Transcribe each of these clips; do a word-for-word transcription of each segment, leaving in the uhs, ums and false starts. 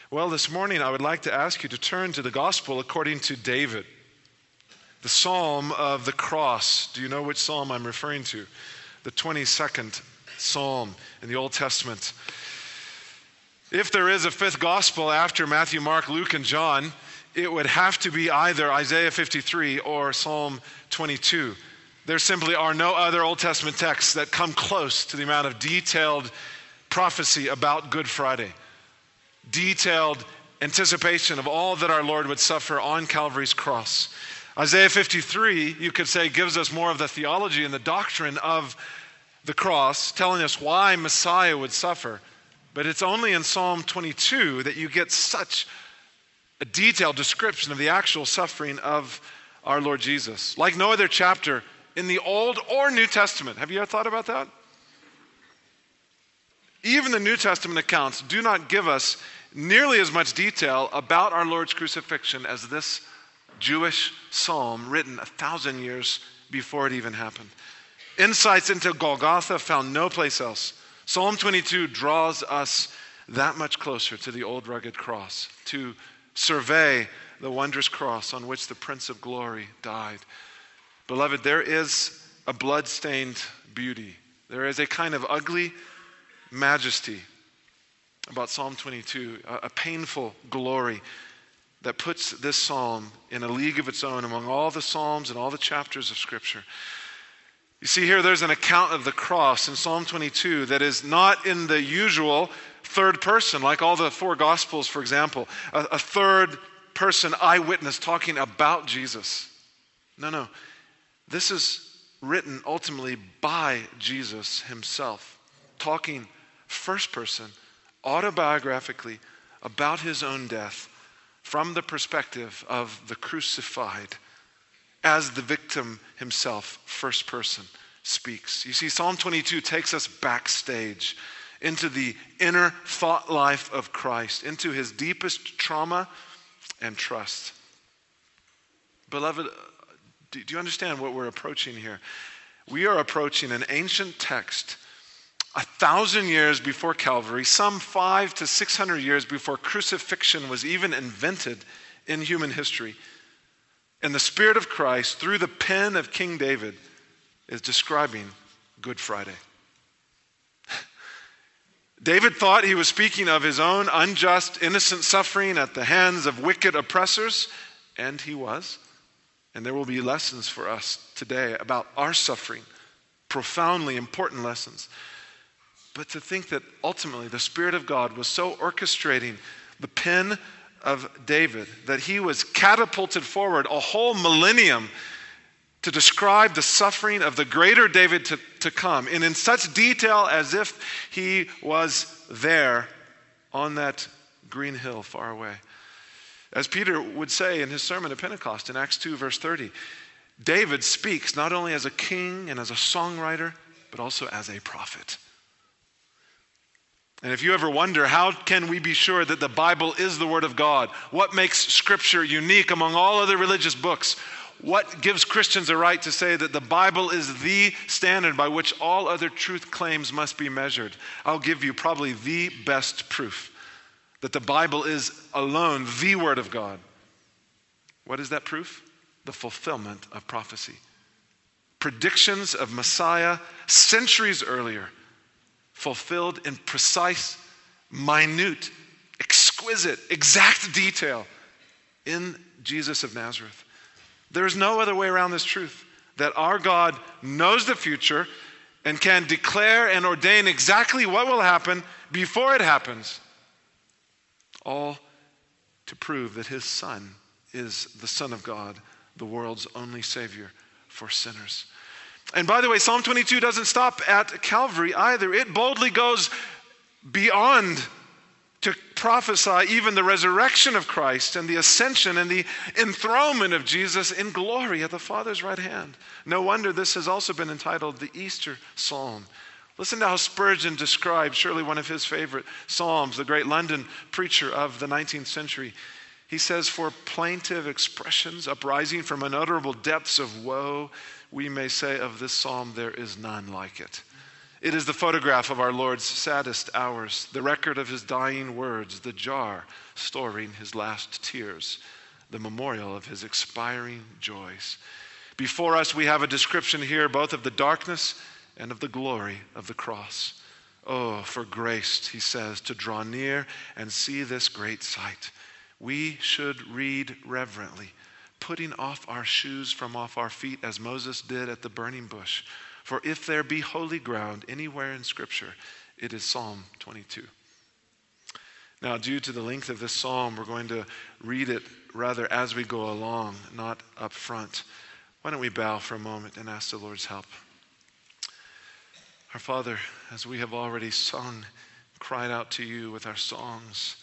Well, this morning I would like to ask you to turn to the gospel according to David, the Psalm of the cross. Do you know which psalm I'm referring to? The twenty-second psalm in the Old Testament. If there is a fifth gospel after Matthew, Mark, Luke, and John, it would have to be either Isaiah fifty-three or Psalm twenty-two. There simply are no other Old Testament texts that come close to the amount of detailed prophecy about Good Friday. Detailed anticipation of all that our Lord would suffer on Calvary's cross. Isaiah fifty-three, you could say, gives us more of the theology and the doctrine of the cross, telling us why Messiah would suffer. But it's only in Psalm twenty-two that you get such a detailed description of the actual suffering of our Lord Jesus. Like no other chapter in the Old or New Testament. Have you ever thought about that? Even the New Testament accounts do not give us nearly as much detail about our Lord's crucifixion as this Jewish psalm written a thousand years before it even happened. Insights into Golgotha found no place else. Psalm twenty-two draws us that much closer to the old rugged cross, to survey the wondrous cross on which the Prince of Glory died. Beloved, there is a blood-stained beauty. There is a kind of ugly majesty about Psalm twenty-two, a, a painful glory that puts this psalm in a league of its own among all the psalms and all the chapters of Scripture. You see here, there's an account of the cross in Psalm twenty-two that is not in the usual third person, like all the four Gospels, for example, a, a third person eyewitness talking about Jesus. No, no. This is written ultimately by Jesus himself, talking first person, autobiographically, about his own death from the perspective of the crucified, as the victim himself, first person, speaks. You see, Psalm twenty-two takes us backstage into the inner thought life of Christ, into his deepest trauma and trust. Beloved, do you understand what we're approaching here? We are approaching an ancient text a thousand years before Calvary, some five to six hundred years before crucifixion was even invented in human history. And the Spirit of Christ, through the pen of King David, is describing Good Friday. David thought he was speaking of his own unjust, innocent suffering at the hands of wicked oppressors, and he was. And there will be lessons for us today about our suffering, profoundly important lessons. But to think that ultimately the Spirit of God was so orchestrating the pen of David that he was catapulted forward a whole millennium to describe the suffering of the greater David to, to come, and in such detail as if he was there on that green hill far away. As Peter would say in his sermon at Pentecost in Acts two, verse thirty, David speaks not only as a king and as a songwriter, but also as a prophet. And if you ever wonder, how can we be sure that the Bible is the Word of God? What makes Scripture unique among all other religious books? What gives Christians a right to say that the Bible is the standard by which all other truth claims must be measured? I'll give you probably the best proof that the Bible is alone the Word of God. What is that proof? The fulfillment of prophecy. Predictions of Messiah centuries earlier, fulfilled in precise, minute, exquisite, exact detail in Jesus of Nazareth. There is no other way around this truth, that our God knows the future and can declare and ordain exactly what will happen before it happens, all to prove that his Son is the Son of God, the world's only Savior for sinners. And by the way, Psalm twenty-two doesn't stop at Calvary either. It boldly goes beyond to prophesy even the resurrection of Christ and the ascension and the enthronement of Jesus in glory at the Father's right hand. No wonder this has also been entitled the Easter Psalm. Listen to how Spurgeon describes surely one of his favorite psalms, the great London preacher of the nineteenth century. He says, "For plaintive expressions uprising from unutterable depths of woe, we may say of this psalm, there is none like it. It is the photograph of our Lord's saddest hours, the record of his dying words, the jar storing his last tears, the memorial of his expiring joys. Before us, we have a description here both of the darkness and of the glory of the cross. Oh, for grace, he says, to draw near and see this great sight. We should read reverently, putting off our shoes from off our feet as Moses did at the burning bush. For if there be holy ground anywhere in Scripture, it is Psalm twenty-two. Now, due to the length of this psalm, we're going to read it rather as we go along, not up front. Why don't we bow for a moment and ask the Lord's help? Our Father, as we have already sung, cried out to you with our songs,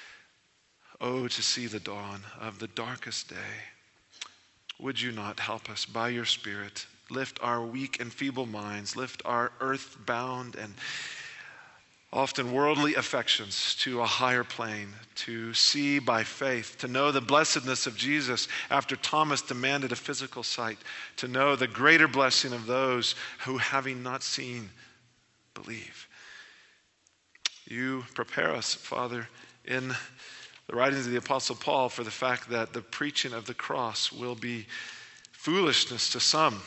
oh, to see the dawn of the darkest day. Would you not help us by your Spirit? Lift our weak and feeble minds, lift our earth-bound and often worldly affections to a higher plane, to see by faith, to know the blessedness of Jesus after Thomas demanded a physical sight, to know the greater blessing of those who, having not seen, believe. You prepare us, Father, in the writings of the Apostle Paul for the fact that the preaching of the cross will be foolishness to some,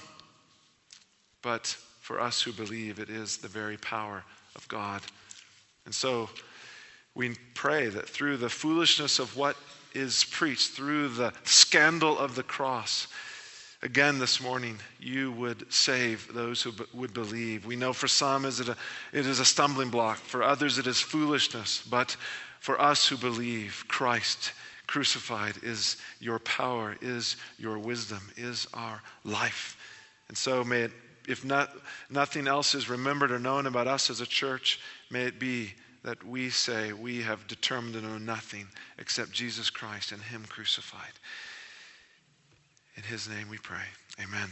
but for us who believe, it is the very power of God. And so we pray that through the foolishness of what is preached, through the scandal of the cross, again this morning, you would save those who b- would believe. We know for some is it, a, it is a stumbling block. For others it is foolishness. But for us who believe, Christ crucified is your power, is your wisdom, is our life. And so may it, if not, nothing else is remembered or known about us as a church, may it be that we say we have determined to know nothing except Jesus Christ and him crucified. In his name we pray. Amen.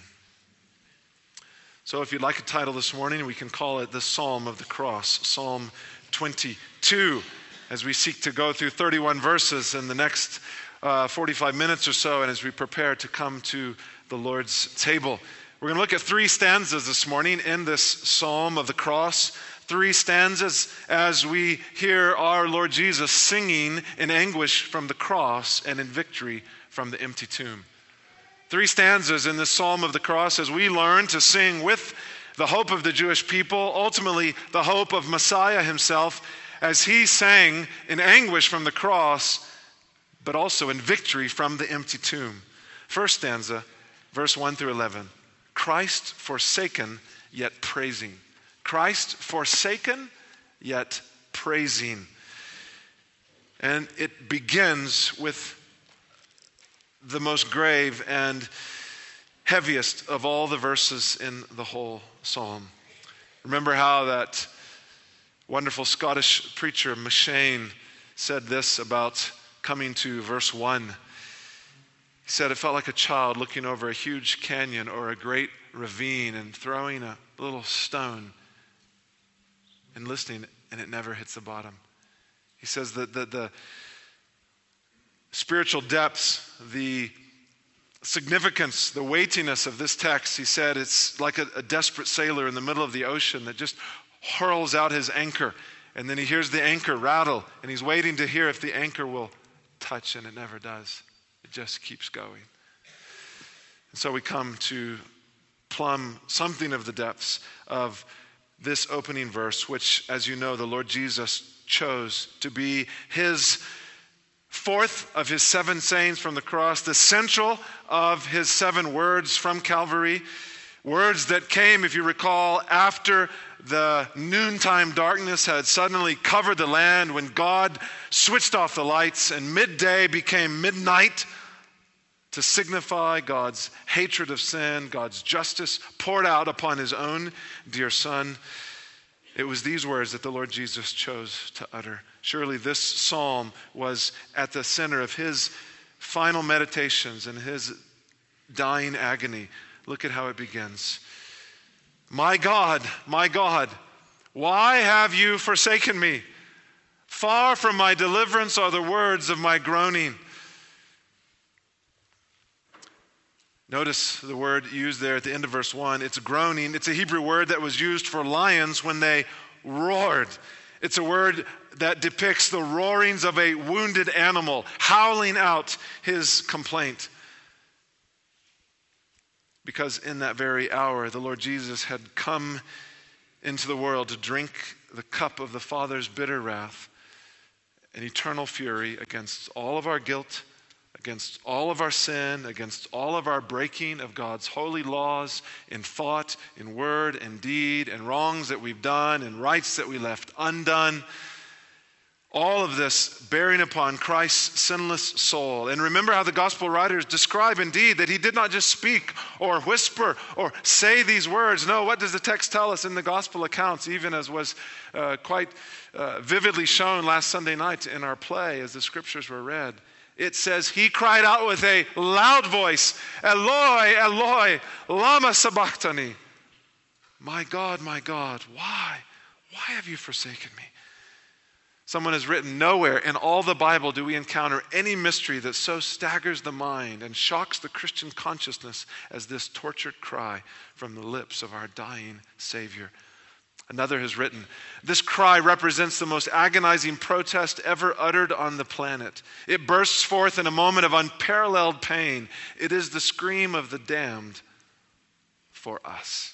So if you'd like a title this morning, we can call it the Psalm of the Cross, Psalm twenty-two, as we seek to go through thirty-one verses in the next uh, forty-five minutes or so, and as we prepare to come to the Lord's table. We're going to look at three stanzas this morning in this Psalm of the Cross. Three stanzas as we hear our Lord Jesus singing in anguish from the cross and in victory from the empty tomb. Three stanzas in this Psalm of the Cross as we learn to sing with the hope of the Jewish people, ultimately the hope of Messiah himself, as he sang in anguish from the cross, but also in victory from the empty tomb. First stanza, verse one through eleven. Christ forsaken, yet praising. Christ forsaken, yet praising. And it begins with the most grave and heaviest of all the verses in the whole psalm. Remember how that wonderful Scottish preacher, M'Cheyne, said this about coming to verse one. He said it felt like a child looking over a huge canyon or a great ravine and throwing a little stone and listening, and it never hits the bottom. He says that the, the spiritual depths, the significance, the weightiness of this text, he said it's like a, a desperate sailor in the middle of the ocean that just hurls out his anchor, and then he hears the anchor rattle, and he's waiting to hear if the anchor will touch, and it never does. It just keeps going. And so we come to plumb something of the depths of this opening verse, which, as you know, the Lord Jesus chose to be his fourth of his seven sayings from the cross, the central of his seven words from Calvary, words that came, if you recall, after the noontime darkness had suddenly covered the land, when God switched off the lights and midday became midnight, to signify God's hatred of sin, God's justice poured out upon his own dear Son. It was these words that the Lord Jesus chose to utter. Surely this psalm was at the center of his final meditations and his dying agony. Look at how it begins. My God, my God, why have you forsaken me? Far from my deliverance are the words of my groaning. Notice the word used there at the end of verse one. It's groaning. It's a Hebrew word that was used for lions when they roared. It's a word that depicts the roarings of a wounded animal, howling out his complaint. Because in that very hour, the Lord Jesus had come into the world to drink the cup of the Father's bitter wrath and eternal fury against all of our guilt, against all of our sin, against all of our breaking of God's holy laws in thought, in word, and deed, and wrongs that we've done, and rights that we left undone. All of this bearing upon Christ's sinless soul. And remember how the gospel writers describe indeed that he did not just speak or whisper or say these words. No, what does the text tell us in the gospel accounts, even as was uh, quite uh, vividly shown last Sunday night in our play as the scriptures were read? It says he cried out with a loud voice, Eloi, Eloi, lama sabachthani. My God, my God, why? Why have you forsaken me? Someone has written, nowhere in all the Bible do we encounter any mystery that so staggers the mind and shocks the Christian consciousness as this tortured cry from the lips of our dying Savior. Another has written, this cry represents the most agonizing protest ever uttered on the planet. It bursts forth in a moment of unparalleled pain. It is the scream of the damned for us.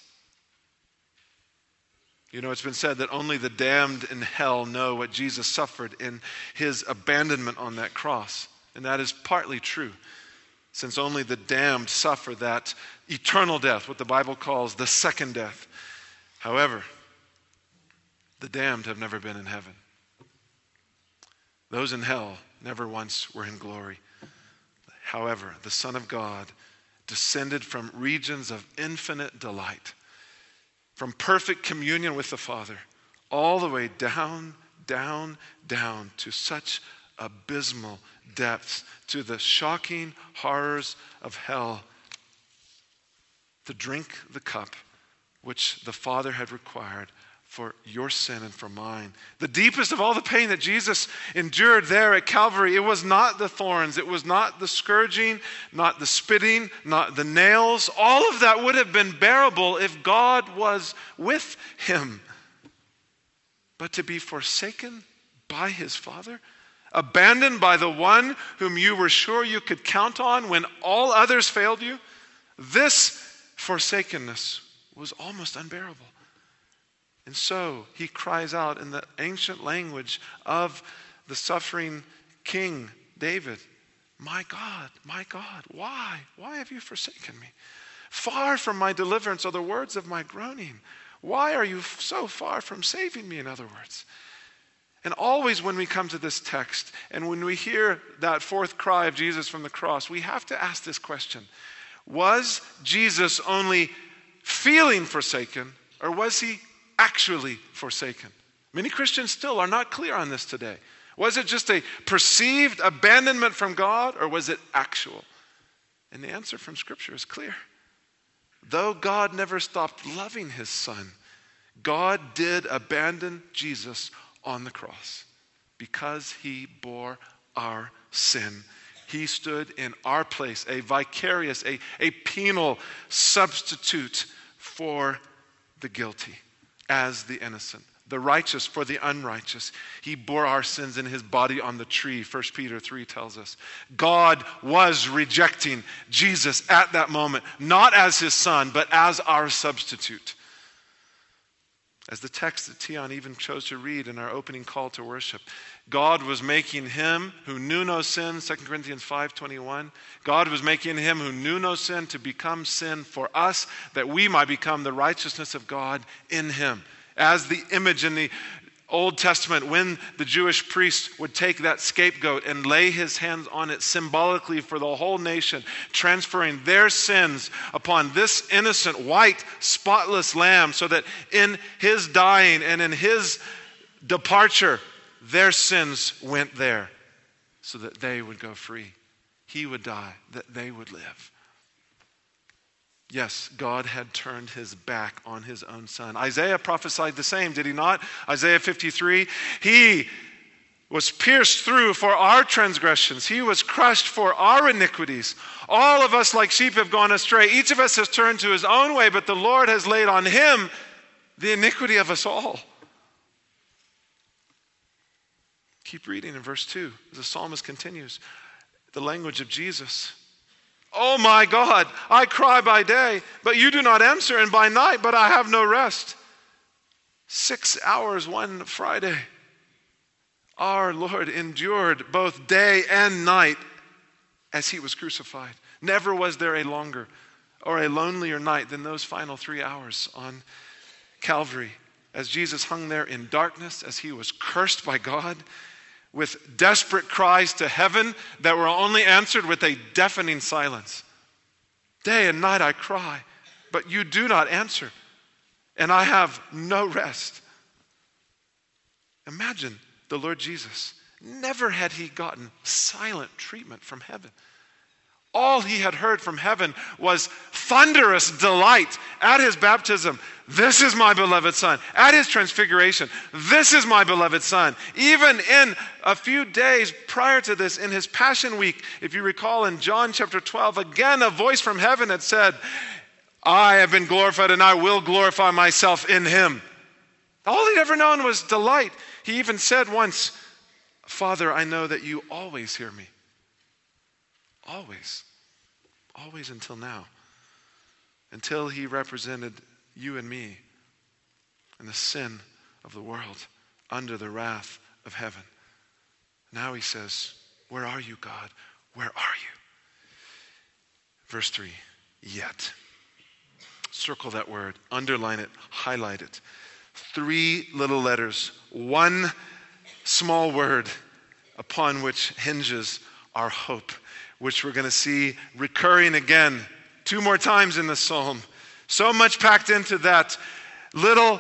You know, it's been said that only the damned in hell know what Jesus suffered in his abandonment on that cross. And that is partly true, since only the damned suffer that eternal death, what the Bible calls the second death. However, the damned have never been in heaven. Those in hell never once were in glory. However, the Son of God descended from regions of infinite delight, from perfect communion with the Father, all the way down, down, down to such abysmal depths, to the shocking horrors of hell, to drink the cup which the Father had required for your sin and for mine. The deepest of all the pain that Jesus endured there at Calvary, it was not the thorns, it was not the scourging, not the spitting, not the nails. All of that would have been bearable if God was with him. But to be forsaken by his Father, abandoned by the one whom you were sure you could count on when all others failed you, this forsakenness was almost unbearable. And so he cries out in the ancient language of the suffering King David, my God, my God, why? Why have you forsaken me? Far from my deliverance are the words of my groaning. Why are you so far from saving me, in other words? And always when we come to this text and when we hear that fourth cry of Jesus from the cross, we have to ask this question. Was Jesus only feeling forsaken, or was he actually forsaken? Many Christians still are not clear on this today. Was it just a perceived abandonment from God, or was it actual? And the answer from Scripture is clear. Though God never stopped loving his Son, God did abandon Jesus on the cross because he bore our sin. He stood in our place, a vicarious, a, a penal substitute for the guilty. As the innocent, the righteous for the unrighteous. He bore our sins in his body on the tree, First Peter three tells us. God was rejecting Jesus at that moment, not as his Son, but as our substitute. As the text that Tion even chose to read in our opening call to worship, God was making him who knew no sin, Second Corinthians five twenty-one. God was making him who knew no sin to become sin for us, that we might become the righteousness of God in him. As the image in the Old Testament, when the Jewish priest would take that scapegoat and lay his hands on it symbolically for the whole nation, transferring their sins upon this innocent, white, spotless lamb, so that in his dying and in his departure, their sins went there so that they would go free. He would die, that they would live. Yes, God had turned his back on his own Son. Isaiah prophesied the same, did he not? Isaiah fifty-three, he was pierced through for our transgressions. He was crushed for our iniquities. All of us like sheep have gone astray. Each of us has turned to his own way, but the Lord has laid on him the iniquity of us all. Keep reading in verse two as the psalmist continues. The language of Jesus. Oh my God, I cry by day, but you do not answer, and by night, but I have no rest. Six hours one Friday. Our Lord endured both day and night as he was crucified. Never was there a longer or a lonelier night than those final three hours on Calvary, as Jesus hung there in darkness, as he was cursed by God, with desperate cries to heaven that were only answered with a deafening silence. Day and night I cry, but you do not answer, and I have no rest. Imagine the Lord Jesus. Never had he gotten silent treatment from heaven. All he had heard from heaven was thunderous delight at his baptism. This is my beloved Son. At his transfiguration, this is my beloved Son. Even in a few days prior to this, in his Passion Week, if you recall in John chapter twelve, again a voice from heaven had said, I have been glorified and I will glorify myself in him. All he'd ever known was delight. He even said once, Father, I know that you always hear me. Always. Always until now. Until he represented you and me and the sin of the world under the wrath of heaven. Now he says, where are you, God? Where are you? Verse three, yet. Circle that word, underline it, highlight it. Three little letters, one small word upon which hinges our hope, which we're going to see recurring again two more times in the psalm. So much packed into that little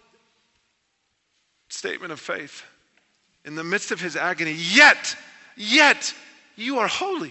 statement of faith. In the midst of his agony, yet, yet, you are holy.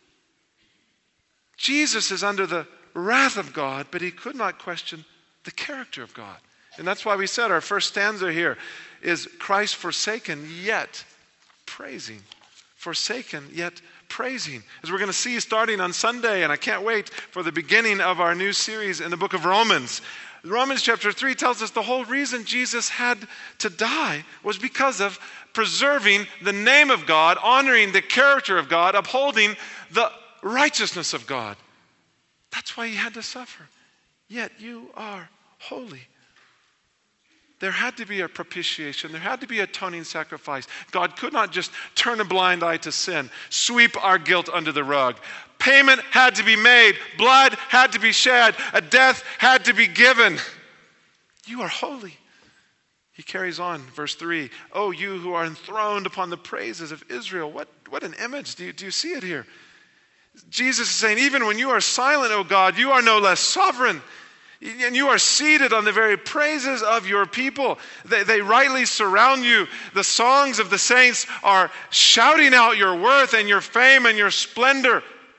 Jesus is under the wrath of God, but he could not question the character of God. And that's why we said our first stanza here is Christ forsaken, yet praising. Forsaken, yet praising. As we're going to see starting on Sunday, and I can't wait for the beginning of our new series in the book of Romans. Romans chapter three tells us the whole reason Jesus had to die was because of preserving the name of God, honoring the character of God, upholding the righteousness of God. That's why he had to suffer. Yet you are holy. There had to be a propitiation. There had to be atoning sacrifice. God could not just turn a blind eye to sin, sweep our guilt under the rug. Payment had to be made. Blood had to be shed. A death had to be given. You are holy. He carries on, verse three. Oh, you who are enthroned upon the praises of Israel. What, what an image. Do you, do you see it here? Jesus is saying, even when you are silent, O God, you are no less sovereign. And you are seated on the very praises of your people. They, they rightly surround you. The songs of the saints are shouting out your worth and your fame and your splendor.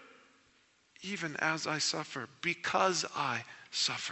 Even as I suffer, because I suffer.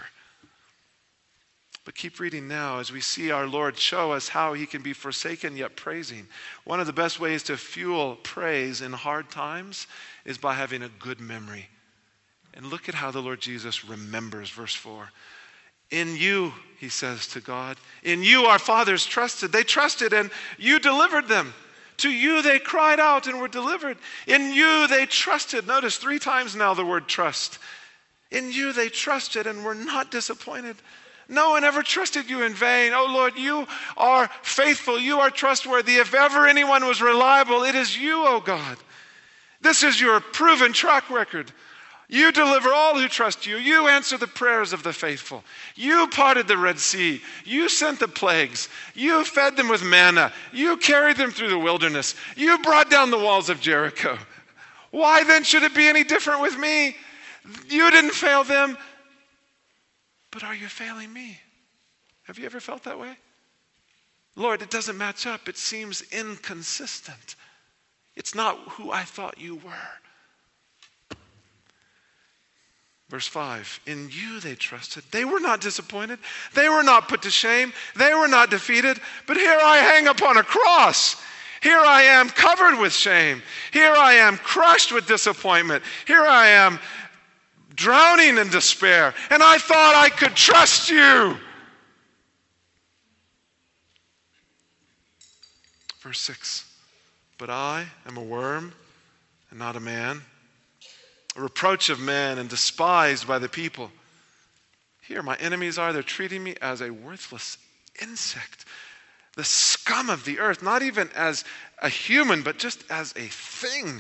But keep reading now as we see our Lord show us how he can be forsaken yet praising. One of the best ways to fuel praise in hard times is by having a good memory. And look at how the Lord Jesus remembers, verse four. In you, he says to God, in you our fathers trusted. They trusted and you delivered them. To you they cried out and were delivered. In you they trusted. Notice three times now the word trust. In you they trusted and were not disappointed. No one ever trusted you in vain. Oh Lord, you are faithful. You are trustworthy. If ever anyone was reliable, it is you, oh God. This is your proven track record. You deliver all who trust you. You answer the prayers of the faithful. You parted the Red Sea. You sent the plagues. You fed them with manna. You carried them through the wilderness. You brought down the walls of Jericho. Why then should it be any different with me? You didn't fail them, but are you failing me? Have you ever felt that way? Lord, it doesn't match up. It seems inconsistent. It's not who I thought you were. Verse five, in you they trusted. They were not disappointed. They were not put to shame. They were not defeated. But here I hang upon a cross. Here I am covered with shame. Here I am crushed with disappointment. Here I am drowning in despair. And I thought I could trust you. Verse six, but I am a worm and not a man, a reproach of men and despised by the people. Here my enemies are, they're treating me as a worthless insect, the scum of the earth, not even as a human, but just as a thing.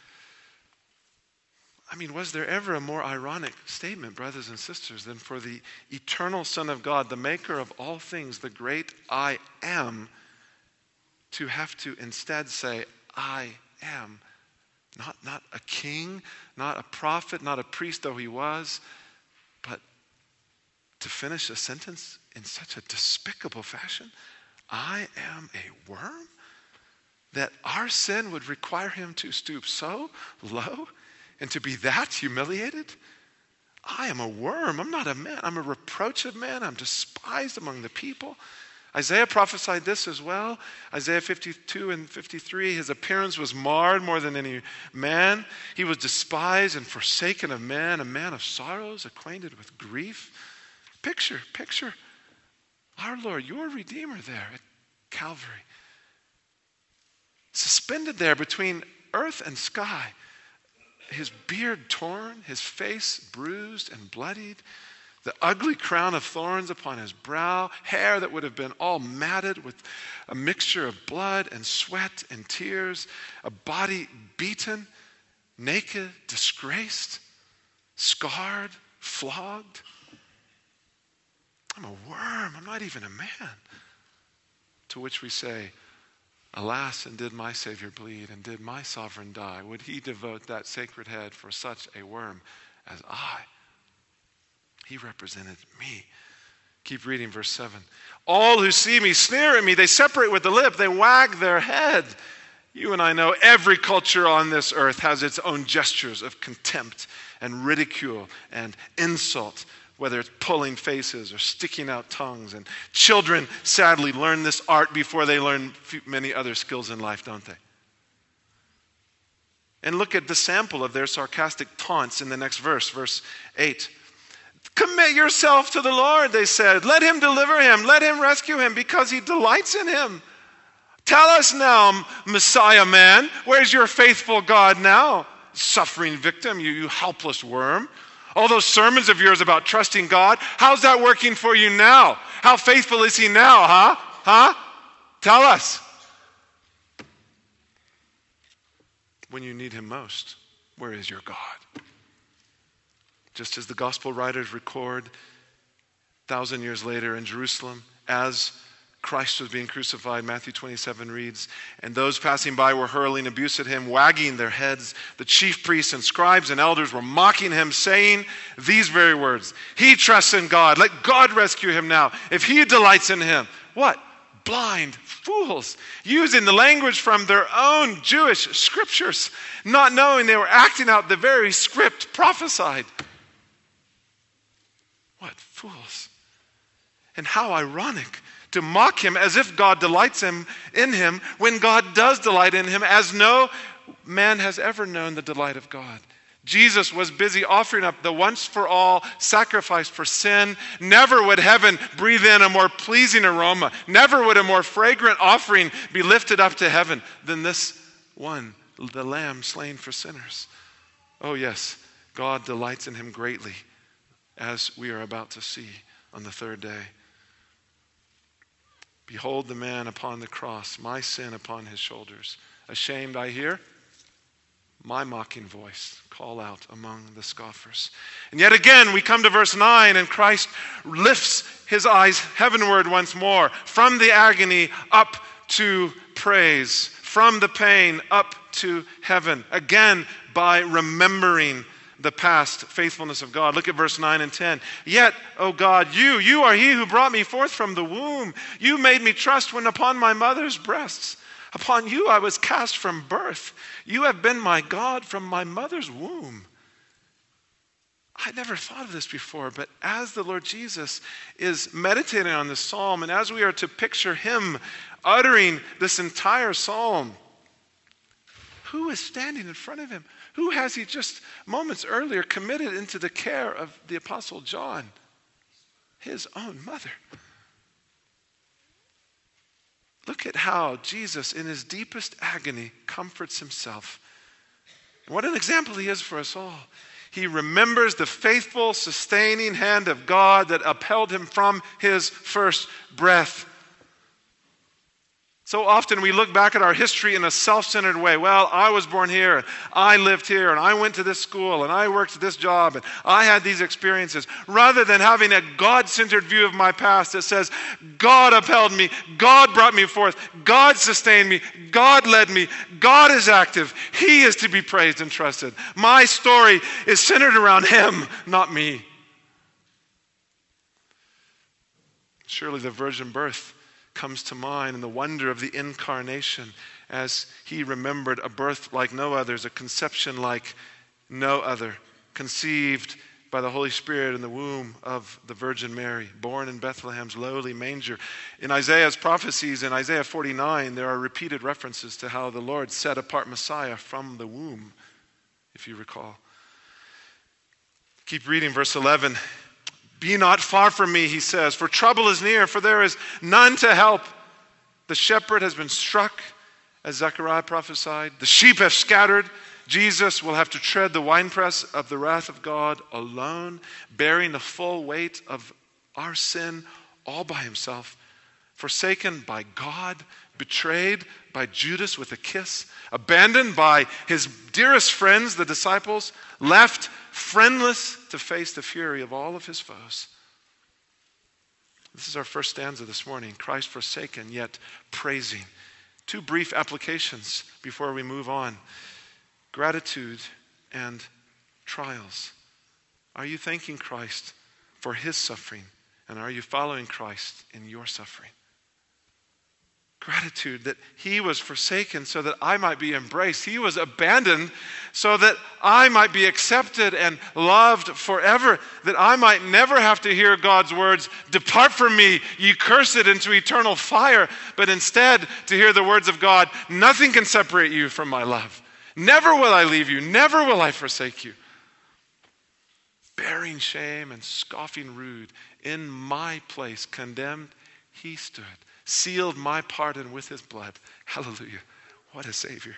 I mean, was there ever a more ironic statement, brothers and sisters, than for the eternal Son of God, the maker of all things, the great I am, to have to instead say, I am. Not, not a king, not a prophet, not a priest, though he was, but to finish a sentence in such a despicable fashion, I am a worm? That our sin would require him to stoop so low and to be that humiliated? I am a worm. I'm not a man. I'm a reproach of man. I'm despised among the people. Isaiah prophesied this as well. Isaiah fifty-two and fifty-three, his appearance was marred more than any man. He was despised and forsaken of men, a man of sorrows, acquainted with grief. Picture, picture our Lord, your Redeemer there at Calvary. Suspended there between earth and sky. His beard torn, his face bruised and bloodied. The ugly crown of thorns upon his brow, hair that would have been all matted with a mixture of blood and sweat and tears, a body beaten, naked, disgraced, scarred, flogged. I'm a worm, I'm not even a man. To which we say, alas, and did my Savior bleed, and did my sovereign die? Would he devote that sacred head for such a worm as I? He represented me. Keep reading verse seven. All who see me sneer at me. They separate with the lip. They wag their head. You and I know every culture on this earth has its own gestures of contempt and ridicule and insult, whether it's pulling faces or sticking out tongues. And children, sadly, learn this art before they learn many other skills in life, don't they? And look at the sample of their sarcastic taunts in the next verse, verse eight. Commit yourself to the Lord, they said. Let him deliver him. Let him rescue him because he delights in him. Tell us now, Messiah man, where's your faithful God now? Suffering victim, you, you helpless worm. All those sermons of yours about trusting God, how's that working for you now? How faithful is he now, huh? Huh? Tell us. When you need him most, where is your God? Just as the gospel writers record, a thousand years later in Jerusalem, as Christ was being crucified, Matthew twenty-seven reads, and those passing by were hurling abuse at him, wagging their heads. The chief priests and scribes and elders were mocking him, saying these very words, he trusts in God. Let God rescue him now, if he delights in him. What? Blind fools, using the language from their own Jewish scriptures, not knowing they were acting out the very script prophesied. What fools. And how ironic to mock him as if God delights him in him when God does delight in him, as no man has ever known the delight of God. Jesus was busy offering up the once for all sacrifice for sin. Never would heaven breathe in a more pleasing aroma. Never would a more fragrant offering be lifted up to heaven than this one, the Lamb slain for sinners. Oh yes, God delights in him greatly, as we are about to see on the third day. Behold the man upon the cross, my sin upon his shoulders. Ashamed, I hear my mocking voice call out among the scoffers. And yet again, we come to verse nine, and Christ lifts his eyes heavenward once more, from the agony up to praise, from the pain up to heaven, again by remembering the past faithfulness of God. Look at verse nine and ten. Yet, O God, you, you are he who brought me forth from the womb. You made me trust when upon my mother's breasts. Upon you I was cast from birth. You have been my God from my mother's womb. I never thought of this before, but as the Lord Jesus is meditating on this psalm, and as we are to picture him uttering this entire psalm, who is standing in front of him? Who has he just moments earlier committed into the care of the Apostle John? His own mother. Look at how Jesus, in his deepest agony, comforts himself. What an example he is for us all. He remembers the faithful, sustaining hand of God that upheld him from his first breath. So often we look back at our history in a self-centered way. Well, I was born here, and I lived here, and I went to this school, and I worked at this job, and I had these experiences, rather than having a God-centered view of my past that says, God upheld me, God brought me forth, God sustained me, God led me, God is active, he is to be praised and trusted. My story is centered around him, not me. Surely the virgin birth comes to mind, and the wonder of the incarnation as he remembered a birth like no others, a conception like no other, conceived by the Holy Spirit in the womb of the Virgin Mary, born in Bethlehem's lowly manger. In Isaiah's prophecies, in Isaiah forty-nine, there are repeated references to how the Lord set apart Messiah from the womb, if you recall. Keep reading verse eleven. Be not far from me, he says, for trouble is near, for there is none to help. The shepherd has been struck, as Zechariah prophesied. The sheep have scattered. Jesus will have to tread the winepress of the wrath of God alone, bearing the full weight of our sin all by himself. Forsaken by God, betrayed by Judas with a kiss, abandoned by his dearest friends, the disciples, left friendless to face the fury of all of his foes. This is our first stanza this morning. Christ forsaken, yet praising. Two brief applications before we move on. Gratitude and trials. Are you thanking Christ for his suffering? And are you following Christ in your suffering? Gratitude that he was forsaken so that I might be embraced. He was abandoned so that I might be accepted and loved forever. That I might never have to hear God's words, depart from me, ye cursed, into eternal fire. But instead to hear the words of God, nothing can separate you from my love. Never will I leave you. Never will I forsake you. Bearing shame and scoffing rude, in my place condemned, he stood. Sealed my pardon with his blood. Hallelujah. What a Savior.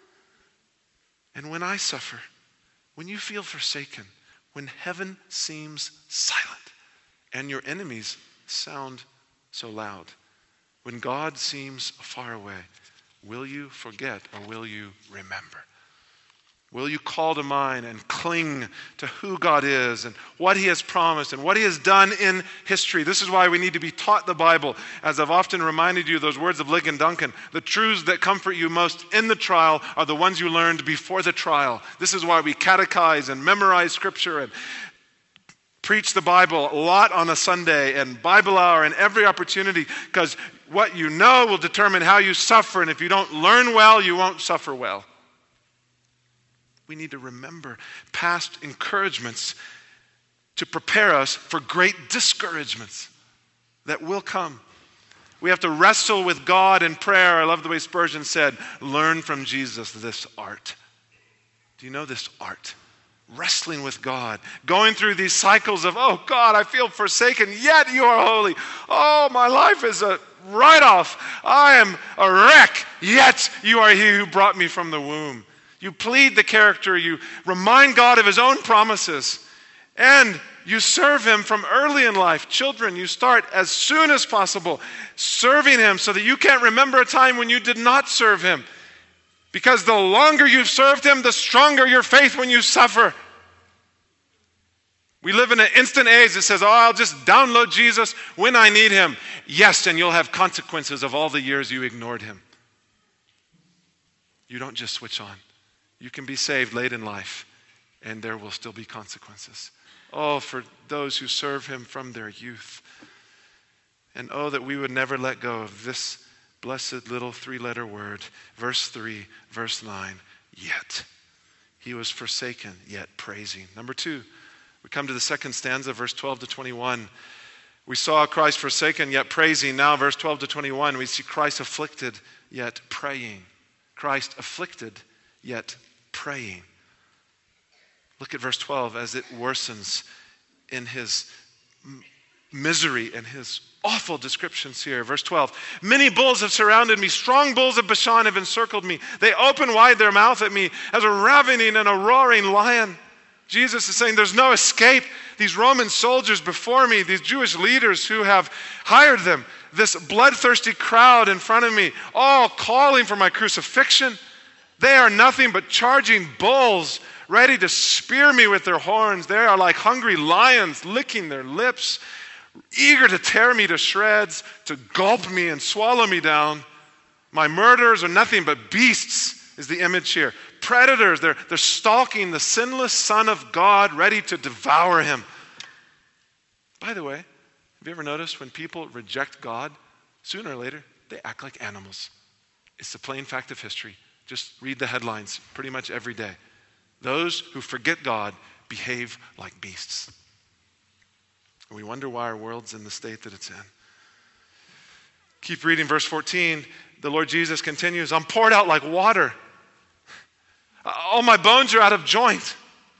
And when I suffer, when you feel forsaken, when heaven seems silent and your enemies sound so loud, when God seems far away, will you forget or will you remember? Will you call to mind and cling to who God is and what he has promised and what he has done in history? This is why we need to be taught the Bible. As I've often reminded you, those words of Ligon Duncan, the truths that comfort you most in the trial are the ones you learned before the trial. This is why we catechize and memorize scripture and preach the Bible a lot on a Sunday and Bible hour and every opportunity, because what you know will determine how you suffer, and if you don't learn well, you won't suffer well. We need to remember past encouragements to prepare us for great discouragements that will come. We have to wrestle with God in prayer. I love the way Spurgeon said, learn from Jesus this art. Do you know this art? Wrestling with God, going through these cycles of, oh God, I feel forsaken, yet you are holy. Oh, my life is a write-off. I am a wreck, yet you are he who brought me from the womb. You plead the character, you remind God of his own promises, and you serve him from early in life. Children, you start as soon as possible serving him so that you can't remember a time when you did not serve him. Because the longer you've served him, the stronger your faith when you suffer. We live in an instant age that says, oh, I'll just download Jesus when I need him. Yes, and you'll have consequences of all the years you ignored him. You don't just switch on. You can be saved late in life, and there will still be consequences. Oh, for those who serve him from their youth. And oh, that we would never let go of this blessed little three-letter word. Verse three, verse nine, yet. He was forsaken, yet praising. Number two, We come to the second stanza, verse twelve to twenty-one. We saw Christ forsaken, yet praising. Now, verse twelve to twenty-one, we see Christ afflicted, yet praying. Christ afflicted, yet praying. Look at verse twelve as it worsens in his m- misery and his awful descriptions here. Verse twelve, many bulls have surrounded me. Strong bulls of Bashan have encircled me. They open wide their mouth at me as a ravening and a roaring lion. Jesus is saying there's no escape. These Roman soldiers before me, these Jewish leaders who have hired them, this bloodthirsty crowd in front of me, all calling for my crucifixion. They are nothing but charging bulls, ready to spear me with their horns. They are like hungry lions, licking their lips, eager to tear me to shreds, to gulp me and swallow me down. My murderers are nothing but beasts, is the image here. Predators, they're, they're stalking the sinless Son of God, ready to devour him. By the way, have you ever noticed when people reject God, sooner or later, they act like animals? It's the plain fact of history. Just read the headlines pretty much every day. Those who forget God behave like beasts. And we wonder why our world's in the state that it's in. Keep reading verse fourteen. The Lord Jesus continues, I'm poured out like water. All my bones are out of joint.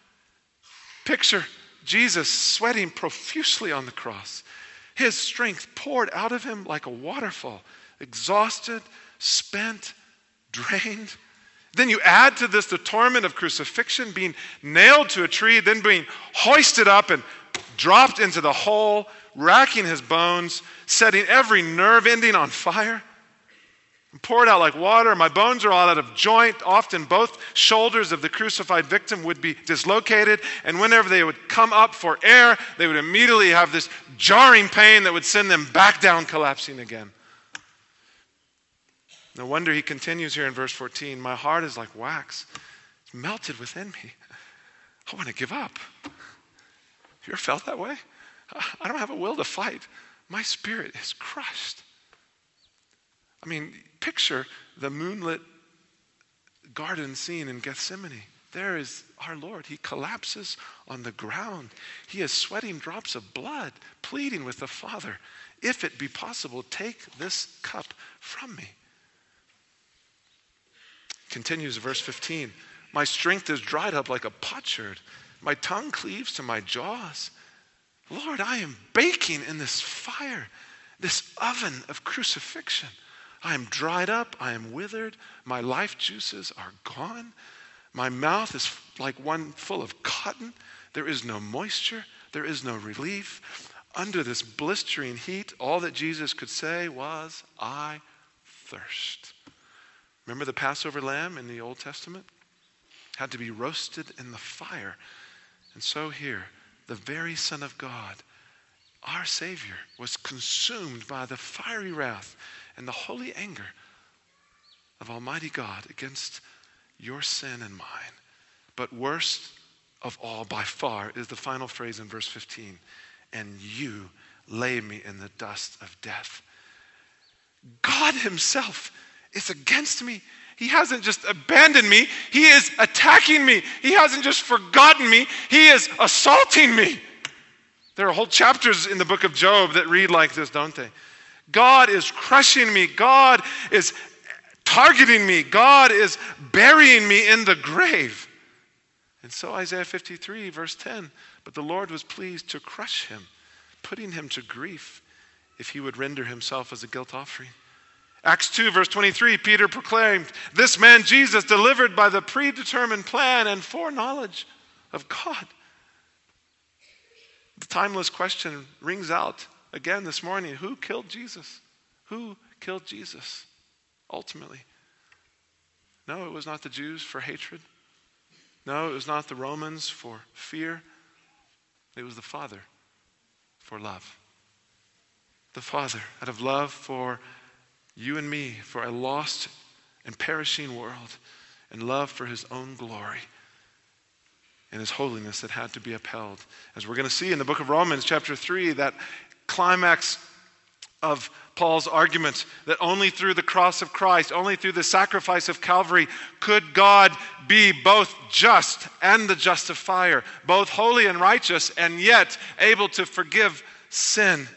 Picture Jesus sweating profusely on the cross. His strength poured out of him like a waterfall. Exhausted, spent, drained. Then you add to this the torment of crucifixion, being nailed to a tree, then being hoisted up and dropped into the hole, racking his bones, setting every nerve ending on fire. I'm poured out like water. My bones are all out of joint. Often both shoulders of the crucified victim would be dislocated, and whenever they would come up for air, they would immediately have this jarring pain that would send them back down, collapsing again. No wonder he continues here in verse fourteen, my heart is like wax. It's melted within me. I want to give up. Have you ever felt that way? I don't have a will to fight. My spirit is crushed. I mean, picture the moonlit garden scene in Gethsemane. There is our Lord. He collapses on the ground. He is sweating drops of blood, pleading with the Father, if it be possible, take this cup from me. Continues verse fifteen. My strength is dried up like a potsherd. My tongue cleaves to my jaws. Lord, I am baking in this fire, this oven of crucifixion. I am dried up. I am withered. My life juices are gone. My mouth is like one full of cotton. There is no moisture. There is no relief. Under this blistering heat, all that Jesus could say was, I thirst. Remember the Passover lamb in the Old Testament? Had to be roasted in the fire. And so here, the very Son of God, our Savior, was consumed by the fiery wrath and the holy anger of Almighty God against your sin and mine. But worst of all, by far, is the final phrase in verse fifteen. And you lay me in the dust of death. God himself is against me. He hasn't just abandoned me. He is attacking me. He hasn't just forgotten me. He is assaulting me. There are whole chapters in the book of Job that read like this, don't they? God is crushing me. God is targeting me. God is burying me in the grave. And so Isaiah fifty-three, verse ten, but the Lord was pleased to crush him, putting him to grief if he would render himself as a guilt offering. Acts two, verse twenty-three, Peter proclaimed, this man Jesus delivered by the predetermined plan and foreknowledge of God. The timeless question rings out again this morning. Who killed Jesus? Who killed Jesus ultimately? No, it was not the Jews for hatred. No, it was not the Romans for fear. It was the Father for love. The Father, out of love for you and me, for a lost and perishing world, and love for his own glory and his holiness that had to be upheld. As we're going to see in the book of Romans chapter three, that climax of Paul's argument that only through the cross of Christ, only through the sacrifice of Calvary, could God be both just and the justifier, both holy and righteous, and yet able to forgive sin.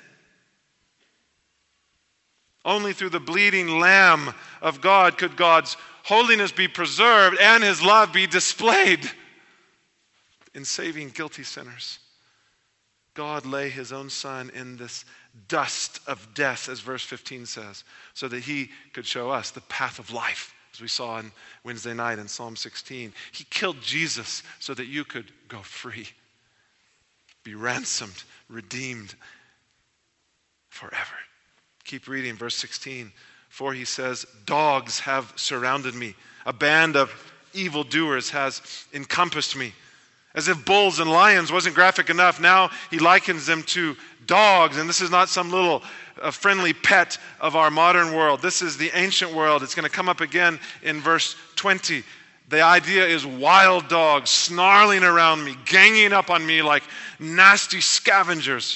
Only through the bleeding Lamb of God could God's holiness be preserved and his love be displayed in saving guilty sinners. God lay his own Son in this dust of death, as verse fifteen says, so that he could show us the path of life, as we saw on Wednesday night in Psalm sixteen. He killed Jesus so that you could go free, be ransomed, redeemed forever. Keep reading, verse sixteen. For he says, dogs have surrounded me. A band of evildoers has encompassed me. As if bulls and lions wasn't graphic enough, now he likens them to dogs. And this is not some little uh, friendly pet of our modern world. This is the ancient world. It's going to come up again in verse twenty. The idea is wild dogs snarling around me, ganging up on me like nasty scavengers.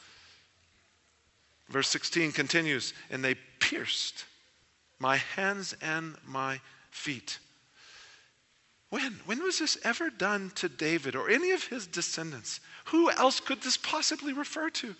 Verse sixteen continues, and they pierced my hands and my feet. When? When was this ever done to David or any of his descendants? Who else could this possibly refer to?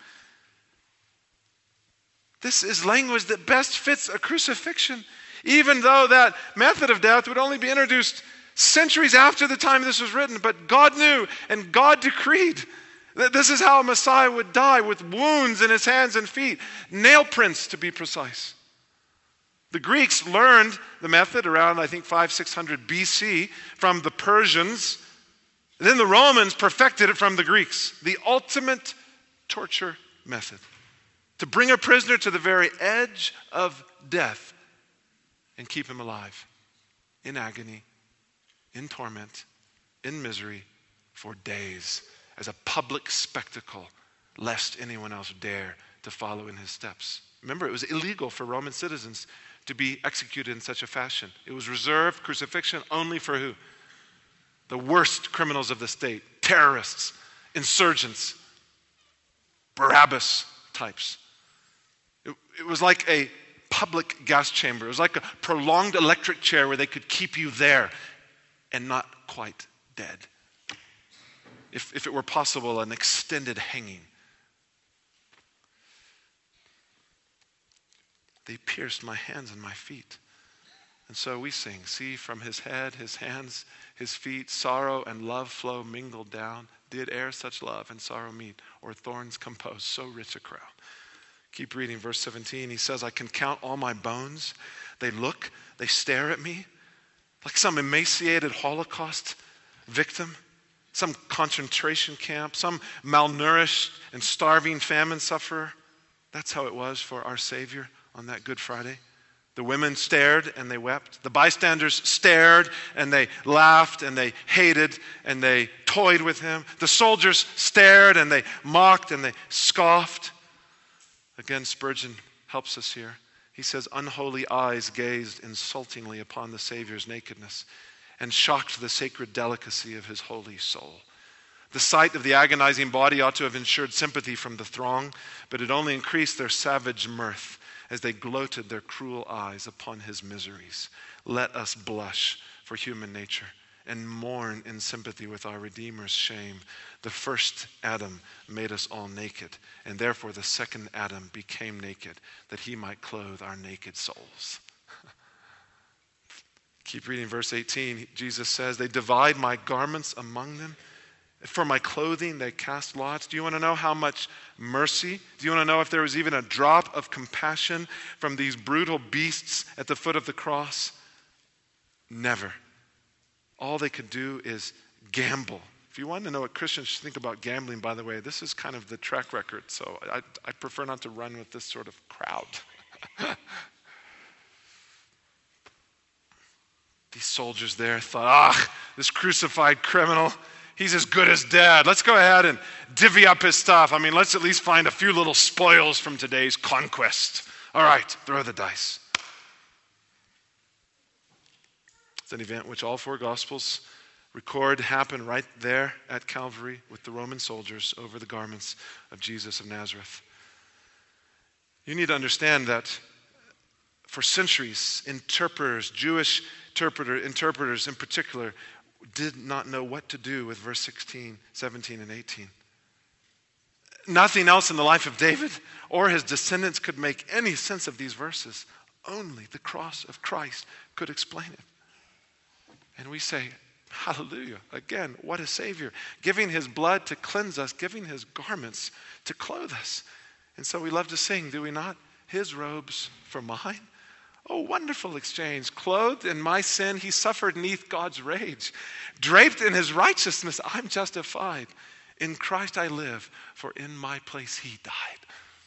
This is language that best fits a crucifixion, even though that method of death would only be introduced centuries after the time this was written. But God knew and God decreed that this is how a Messiah would die, with wounds in his hands and feet, nail prints to be precise. The Greeks learned the method around, I think, five, six hundred B C from the Persians. Then the Romans perfected it from the Greeks. The ultimate torture method. To bring a prisoner to the very edge of death and keep him alive. In agony, in torment, in misery for days. As a public spectacle, lest anyone else dare to follow in his steps. Remember, it was illegal for Roman citizens to be executed in such a fashion. It was reserved, crucifixion, only for who? The worst criminals of the state, terrorists, insurgents, Barabbas types. It, it was like a public gas chamber. It was like a prolonged electric chair where they could keep you there and not quite dead. If, if it were possible, an extended hanging. They pierced my hands and my feet. And so we sing, see from his head, his hands, his feet, sorrow and love flow mingled down. Did e'er such love and sorrow meet, or thorns compose so rich a crown? Keep reading verse seventeen. He says, I can count all my bones. They look, they stare at me like some emaciated Holocaust victim, some concentration camp, some malnourished and starving famine sufferer. That's how it was for our Savior on that Good Friday. The women stared and they wept. The bystanders stared and they laughed and they hated and they toyed with him. The soldiers stared and they mocked and they scoffed. Again, Spurgeon helps us here. He says, unholy eyes gazed insultingly upon the Savior's nakedness and shocked the sacred delicacy of his holy soul. The sight of the agonizing body ought to have ensured sympathy from the throng, but it only increased their savage mirth as they gloated their cruel eyes upon his miseries. Let us blush for human nature and mourn in sympathy with our Redeemer's shame. The first Adam made us all naked, and therefore the second Adam became naked, that he might clothe our naked souls. Keep reading verse eighteen. Jesus says, they divide my garments among them. For my clothing they cast lots. Do you want to know how much mercy? Do you want to know if there was even a drop of compassion from these brutal beasts at the foot of the cross? Never. All they could do is gamble. If you want to know what Christians should think about gambling, by the way, this is kind of the track record. So I, I prefer not to run with this sort of crowd. These soldiers there thought, ah, this crucified criminal, he's as good as dead. Let's go ahead and divvy up his stuff. I mean, let's at least find a few little spoils from today's conquest. All right, throw the dice. It's an event which all four Gospels record happened right there at Calvary with the Roman soldiers over the garments of Jesus of Nazareth. You need to understand that for centuries, interpreters, Jewish interpreter, interpreters in particular, did not know what to do with verse sixteen, seventeen, and eighteen. Nothing else in the life of David or his descendants could make any sense of these verses. Only the cross of Christ could explain it. And we say, hallelujah. Again, what a Savior. Giving his blood to cleanse us, giving his garments to clothe us. And so we love to sing, do we not? His robes for mine. Oh, wonderful exchange. Clothed in my sin, he suffered neath God's rage. Draped in his righteousness, I'm justified. In Christ I live, for in my place he died.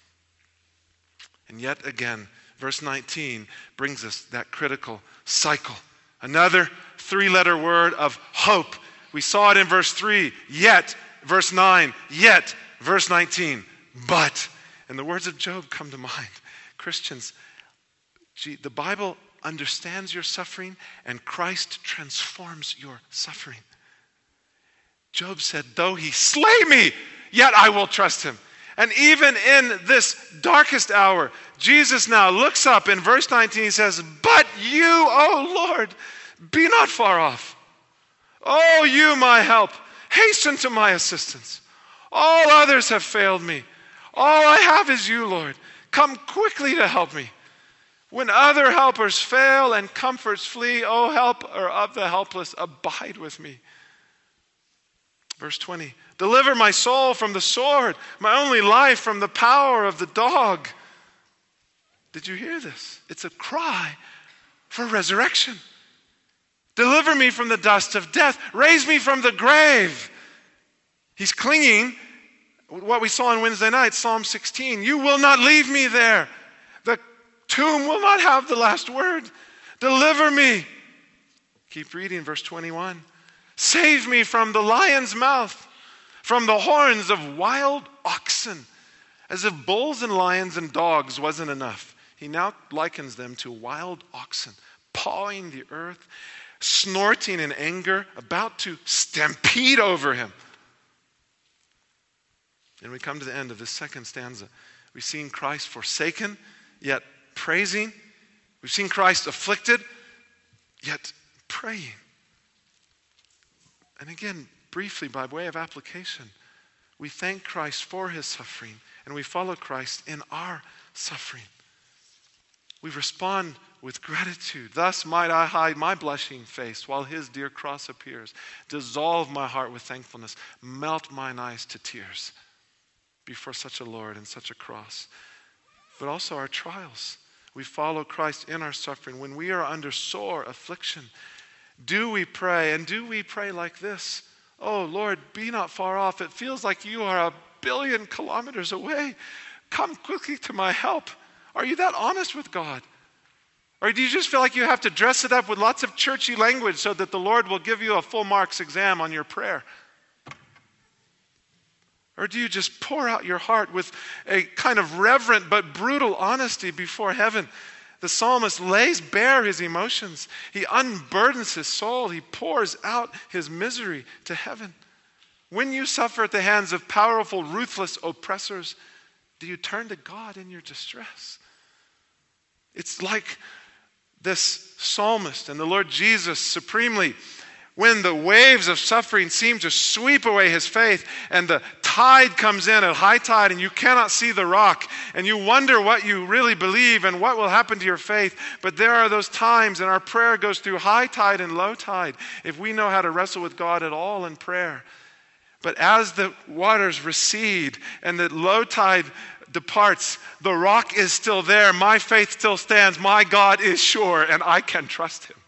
And yet again, verse nineteen brings us that critical cycle. Another three-letter word of hope. We saw it in verse three, yet, verse nine, yet, verse nineteen, but. And the words of Job come to mind. Christians, gee, the Bible understands your suffering, and Christ transforms your suffering. Job said, though he slay me, yet I will trust him. And even in this darkest hour, Jesus now looks up in verse nineteen, he says, but you, O Lord, be not far off. O you, my help, hasten to my assistance. All others have failed me. All I have is you, Lord. Come quickly to help me. When other helpers fail and comforts flee, O helper of the helpless, abide with me. Verse twenty, deliver my soul from the sword, my only life from the power of the dog. Did you hear this? It's a cry for resurrection. Deliver me from the dust of death. Raise me from the grave. He's clinging, what we saw on Wednesday night, Psalm sixteen. You will not leave me there. The tomb will not have the last word. Deliver me. Keep reading verse twenty-one. Save me from the lion's mouth, from the horns of wild oxen. As if bulls and lions and dogs wasn't enough, he now likens them to wild oxen, pawing the earth, snorting in anger, about to stampede over him. And we come to the end of this second stanza. We've seen Christ forsaken, yet praising. We've seen Christ afflicted, yet praying. And again, briefly, by way of application, we thank Christ for his suffering, and we follow Christ in our suffering. We respond with gratitude. Thus might I hide my blushing face while his dear cross appears. Dissolve my heart with thankfulness. Melt mine eyes to tears before such a Lord and such a cross. But also our trials. We follow Christ in our suffering. When we are under sore affliction, do we pray? And do we pray like this? Oh, Lord, be not far off. It feels like you are a billion kilometers away. Come quickly to my help. Are you that honest with God? Or do you just feel like you have to dress it up with lots of churchy language so that the Lord will give you a full marks exam on your prayer? Or do you just pour out your heart with a kind of reverent but brutal honesty before heaven? The psalmist lays bare his emotions. He unburdens his soul. He pours out his misery to heaven. When you suffer at the hands of powerful, ruthless oppressors, do you turn to God in your distress? It's like this psalmist and the Lord Jesus supremely, when the waves of suffering seem to sweep away his faith and the tide comes in at high tide and you cannot see the rock and you wonder what you really believe and what will happen to your faith. But there are those times, and our prayer goes through high tide and low tide if we know how to wrestle with God at all in prayer. But as the waters recede and the low tide departs, the rock is still there. My faith still stands. My God is sure, and I can trust him.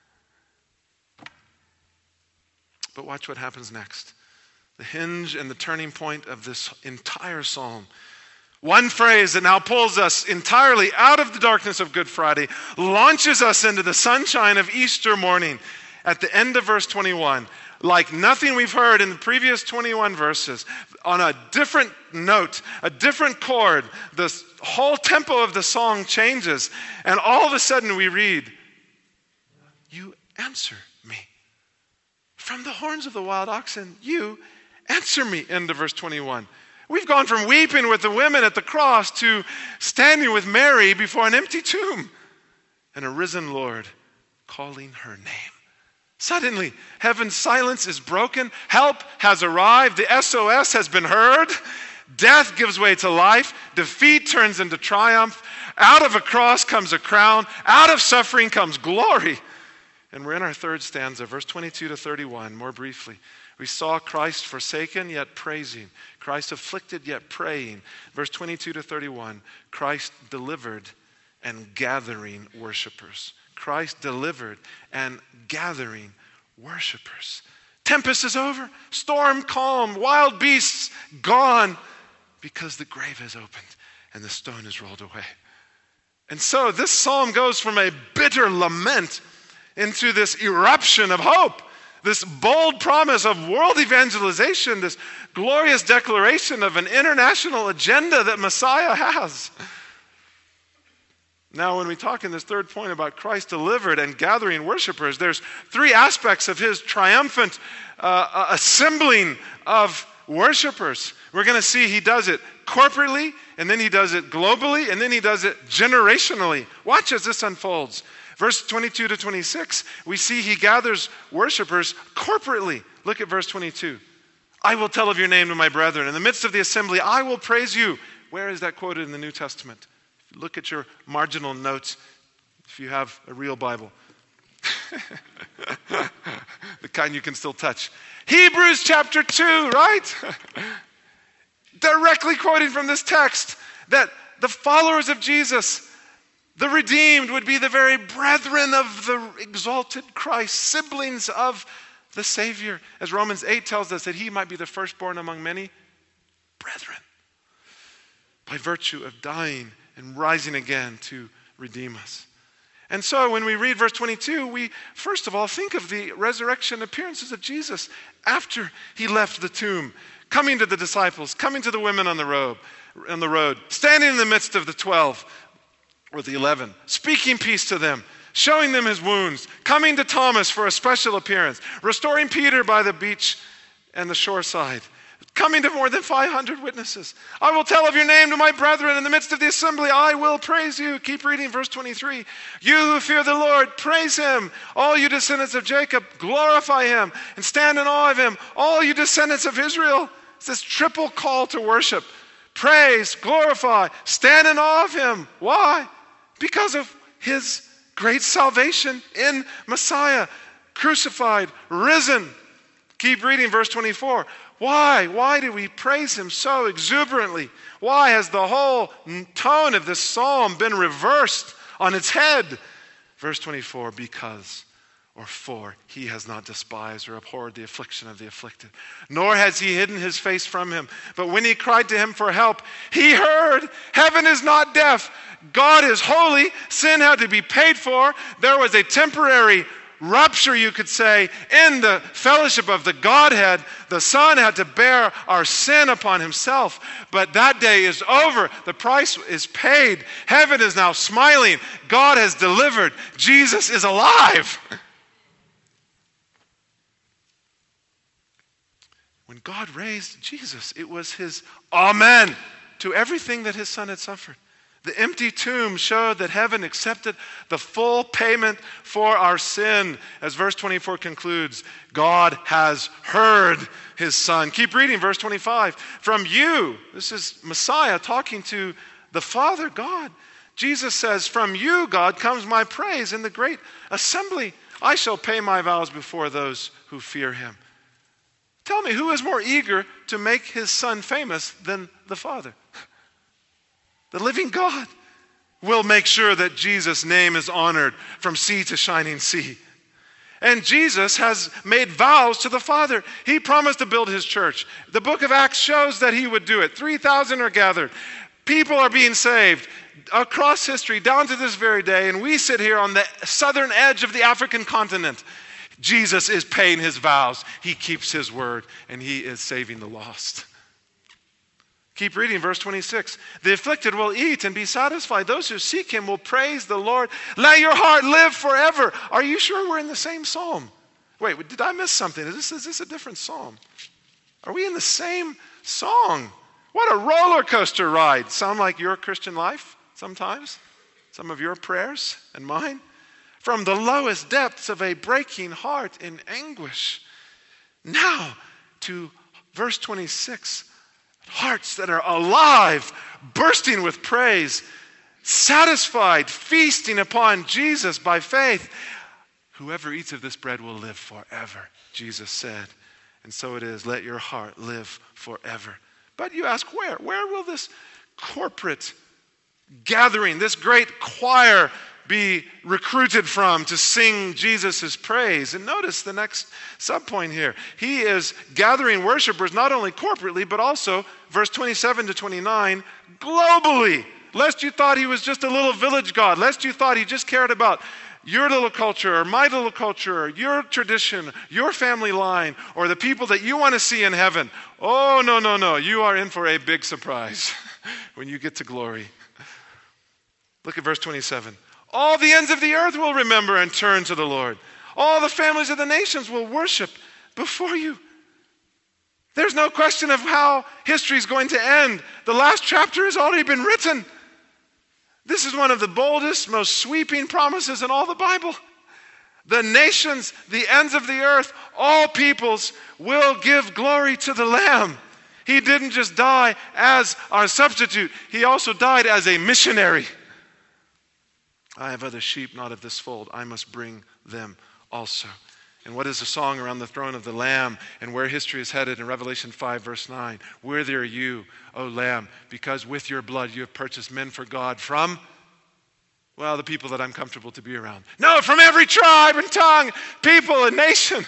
But watch what happens next. The hinge and the turning point of this entire psalm. One phrase that now pulls us entirely out of the darkness of Good Friday, launches us into the sunshine of Easter morning. At the end of verse twenty-one, like nothing we've heard in the previous twenty-one verses, on a different note, a different chord, the whole tempo of the song changes, and all of a sudden we read, you answer me. From the horns of the wild oxen, you answer me, end of verse twenty-one. We've gone from weeping with the women at the cross to standing with Mary before an empty tomb and a risen Lord calling her name. Suddenly, heaven's silence is broken. Help has arrived. The S O S has been heard. Death gives way to life. Defeat turns into triumph. Out of a cross comes a crown. Out of suffering comes glory. And we're in our third stanza, verse twenty-two to thirty-one, more briefly. We saw Christ forsaken yet praising. Christ afflicted yet praying. Verse twenty-two to thirty-one, Christ delivered and gathering worshipers. Christ delivered and gathering worshipers. Tempest is over. Storm calm. Wild beasts gone. Because the grave is opened and the stone is rolled away. And so this psalm goes from a bitter lament into this eruption of hope, this bold promise of world evangelization, this glorious declaration of an international agenda that Messiah has. Now, when we talk in this third point about Christ delivered and gathering worshipers, there's three aspects of his triumphant uh, assembling of worshipers. We're going to see he does it corporately, and then he does it globally, and then he does it generationally. Watch as this unfolds. Verse twenty-two to twenty-six, we see he gathers worshipers corporately. Look at verse twenty-two. I will tell of your name to my brethren. In the midst of the assembly, I will praise you. Where is that quoted in the New Testament? Look at your marginal notes if you have a real Bible. The kind you can still touch. Hebrews chapter two, right? Directly quoting from this text that the followers of Jesus, the redeemed, would be the very brethren of the exalted Christ, siblings of the Savior. As Romans eight tells us, that he might be the firstborn among many brethren, by virtue of dying and rising again to redeem us. And so when we read verse twenty-two, we first of all think of the resurrection appearances of Jesus after he left the tomb, coming to the disciples, coming to the women on the road, on the road, standing in the midst of the twelve or the eleven, speaking peace to them, showing them his wounds, coming to Thomas for a special appearance, restoring Peter by the beach and the shore side, coming to more than five hundred witnesses. I will tell of your name to my brethren. In the midst of the assembly, I will praise you. Keep reading verse twenty-three. You who fear the Lord, praise him. All you descendants of Jacob, glorify him and stand in awe of him. All you descendants of Israel. It's this triple call to worship. Praise, glorify, stand in awe of him. Why? Because of his great salvation in Messiah, crucified, risen. Keep reading verse twenty-four. Why? Why do we praise him so exuberantly? Why has the whole tone of this psalm been reversed on its head? Verse twenty-four, because or for he has not despised or abhorred the affliction of the afflicted, nor has he hidden his face from him. But when he cried to him for help, he heard. Heaven is not deaf. God is holy. Sin had to be paid for. There was a temporary rupture, you could say, in the fellowship of the Godhead. The Son had to bear our sin upon himself. But that day is over. The price is paid. Heaven is now smiling. God has delivered. Jesus is alive. When God raised Jesus, it was his amen to everything that his Son had suffered. The empty tomb showed that heaven accepted the full payment for our sin. As verse twenty-four concludes, God has heard his Son. Keep reading, verse twenty-five. From you, this is Messiah talking to the Father, God. Jesus says, from you, God, comes my praise in the great assembly. I shall pay my vows before those who fear him. Tell me, who is more eager to make his Son famous than the Father? The living God will make sure that Jesus' name is honored from sea to shining sea. And Jesus has made vows to the Father. He promised to build his church. The book of Acts shows that he would do it. three thousand are gathered. People are being saved across history down to this very day. And we sit here on the southern edge of the African continent. Jesus is paying his vows. He keeps his word, and he is saving the lost. Keep reading, verse twenty-six. The afflicted will eat and be satisfied. Those who seek him will praise the Lord. Let your heart live forever. Are you sure we're in the same psalm? Wait, did I miss something? Is this, is this a different psalm? Are we in the same song? What a roller coaster ride. Sound like your Christian life sometimes? Some of your prayers and mine? From the lowest depths of a breaking heart in anguish. Now to verse twenty-six. Hearts that are alive, bursting with praise, satisfied, feasting upon Jesus by faith. Whoever eats of this bread will live forever, Jesus said. And so it is. Let your heart live forever. But you ask, where? Where will this corporate gathering, this great choir be recruited from to sing Jesus' praise? And notice the next subpoint here. He is gathering worshipers not only corporately, but also, verse twenty-seven to twenty-nine, globally. Lest you thought he was just a little village god. Lest you thought he just cared about your little culture or my little culture or your tradition, your family line, or the people that you want to see in heaven. Oh, no, no, no. You are in for a big surprise when you get to glory. Look at verse twenty-seven. All the ends of the earth will remember and turn to the Lord. All the families of the nations will worship before you. There's no question of how history is going to end. The last chapter has already been written. This is one of the boldest, most sweeping promises in all the Bible. The nations, the ends of the earth, all peoples will give glory to the Lamb. He didn't just die as our substitute. He also died as a missionary. I have other sheep not of this fold. I must bring them also. And what is the song around the throne of the Lamb and where history is headed in Revelation five verse nine? Worthy are you, O Lamb, because with your blood you have purchased men for God from, well, the people that I'm comfortable to be around. No, from every tribe and tongue, people and nation.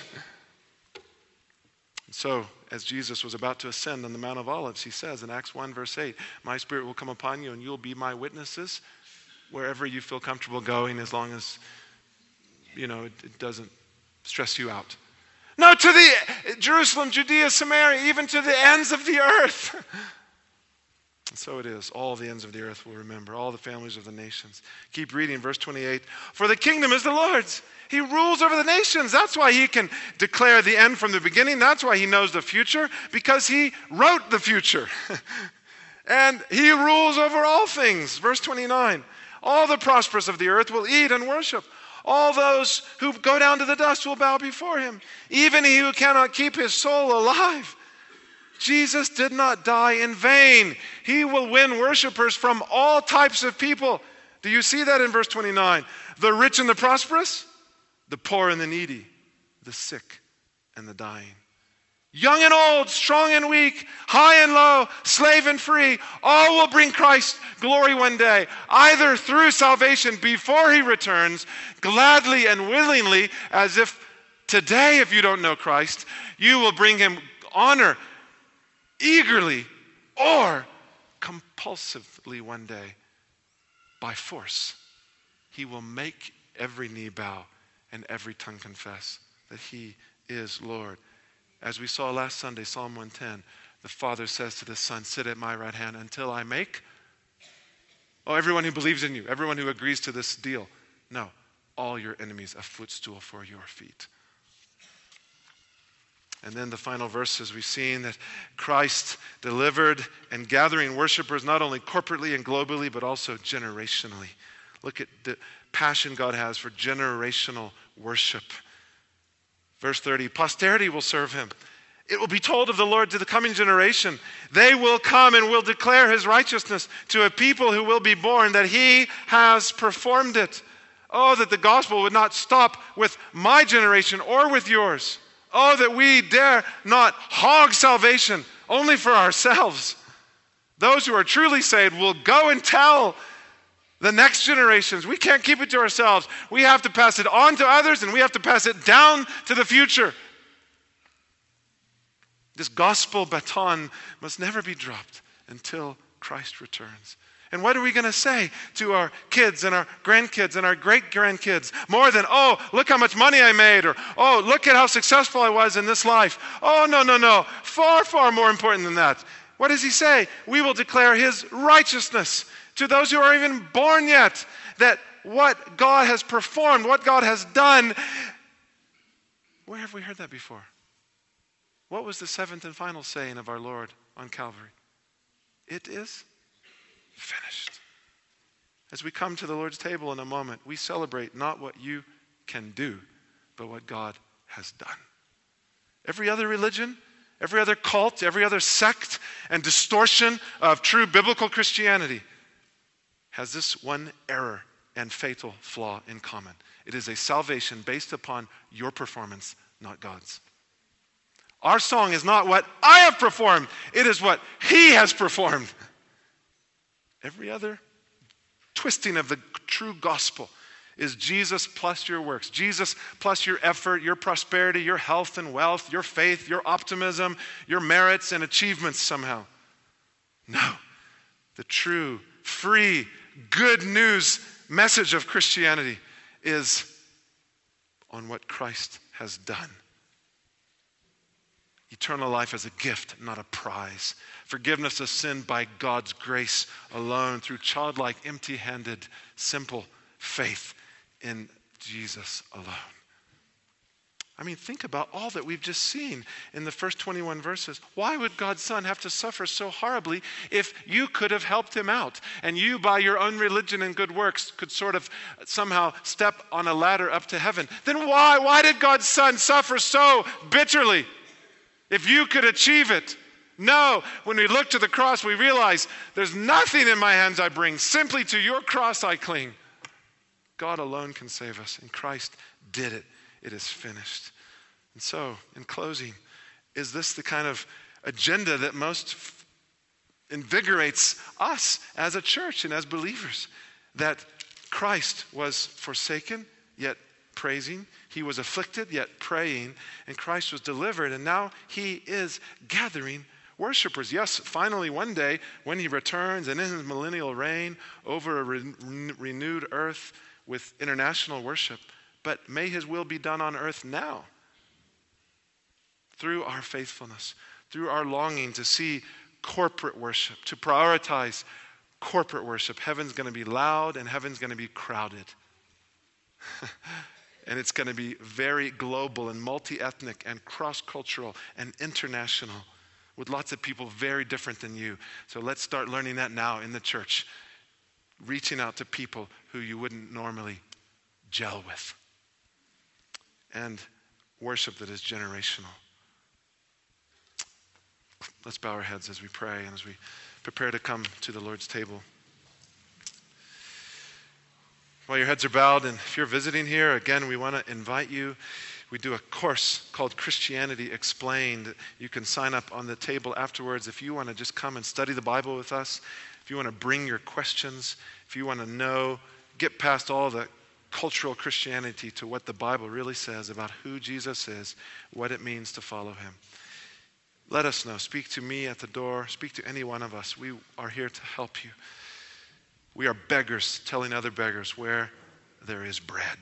And so, as Jesus was about to ascend on the Mount of Olives, he says in Acts one verse eight, my Spirit will come upon you and you'll be my witnesses wherever you feel comfortable going, as long as, you know, it, it doesn't stress you out. No, to the Jerusalem, Judea, Samaria, even to the ends of the earth. And so it is. All the ends of the earth will remember, all the families of the nations. Keep reading, verse twenty-eight. For the kingdom is the Lord's. He rules over the nations. That's why he can declare the end from the beginning. That's why he knows the future, because he wrote the future. And he rules over all things. Verse twenty-nine. All the prosperous of the earth will eat and worship. All those who go down to the dust will bow before him. Even he who cannot keep his soul alive. Jesus did not die in vain. He will win worshipers from all types of people. Do you see that in verse twenty-nine? The rich and the prosperous, the poor and the needy, the sick and the dying. Young and old, strong and weak, high and low, slave and free, all will bring Christ glory one day, either through salvation before he returns, gladly and willingly, as if today, if you don't know Christ, you will bring him honor eagerly or compulsively one day by force. He will make every knee bow and every tongue confess that he is Lord. As we saw last Sunday, Psalm one ten, the Father says to the Son, sit at my right hand until I make, oh, everyone who believes in you, everyone who agrees to this deal, no, all your enemies a footstool for your feet. And then the final verses, we've seen that Christ delivered and gathering worshipers not only corporately and globally, but also generationally. Look at the passion God has for generational worship. Verse thirty, posterity will serve him. It will be told of the Lord to the coming generation. They will come and will declare his righteousness to a people who will be born, that he has performed it. Oh, that the gospel would not stop with my generation or with yours. Oh, that we dare not hog salvation only for ourselves. Those who are truly saved will go and tell the next generations. We can't keep it to ourselves. We have to pass it on to others, and we have to pass it down to the future. This gospel baton must never be dropped until Christ returns. And what are we going to say to our kids and our grandkids and our great-grandkids? More than, oh, look how much money I made, or, oh, look at how successful I was in this life. Oh, no, no, no. Far, far more important than that. What does he say? We will declare his righteousness to those who are even born yet, that what God has performed, what God has done. Where have we heard that before? What was the seventh and final saying of our Lord on Calvary? It is finished. As we come to the Lord's table in a moment, we celebrate not what you can do, but what God has done. Every other religion, every other cult, every other sect and distortion of true biblical Christianity has this one error and fatal flaw in common. It is a salvation based upon your performance, not God's. Our song is not what I have performed. It is what He has performed. Every other twisting of the true gospel is Jesus plus your works. Jesus plus your effort, your prosperity, your health and wealth, your faith, your optimism, your merits and achievements somehow. No. The true, free, good news message of Christianity is on what Christ has done. Eternal life as a gift, not a prize. Forgiveness of sin by God's grace alone through childlike, empty-handed, simple faith in Jesus alone. I mean, think about all that we've just seen in the first twenty-one verses. Why would God's Son have to suffer so horribly if you could have helped him out and you, by your own religion and good works, could sort of somehow step on a ladder up to heaven? Then why? Why did God's Son suffer so bitterly if you could achieve it? No, when we look to the cross, we realize there's nothing in my hands I bring. Simply to your cross I cling. God alone can save us, and Christ did it. It is finished. And so, in closing, is this the kind of agenda that most f- invigorates us as a church and as believers? That Christ was forsaken, yet praising. He was afflicted, yet praying. And Christ was delivered, and now he is gathering worshipers. Yes, finally one day, when he returns and in his millennial reign over a re- renewed earth with international worship, but may his will be done on earth now through our faithfulness, through our longing to see corporate worship, to prioritize corporate worship. Heaven's going to be loud and heaven's going to be crowded. And it's going to be very global and multi-ethnic and cross-cultural and international with lots of people very different than you. So let's start learning that now in the church, reaching out to people who you wouldn't normally gel with. And worship that is generational. Let's bow our heads as we pray and as we prepare to come to the Lord's table. While your heads are bowed, and if you're visiting here, again, we want to invite you. We do a course called Christianity Explained. You can sign up on the table afterwards if you want to just come and study the Bible with us, if you want to bring your questions, if you want to know, get past all the cultural Christianity to what the Bible really says about who Jesus is, what it means to follow him. Let us know. Speak to me at the door. Speak to any one of us. We are here to help you. We are beggars telling other beggars where there is bread.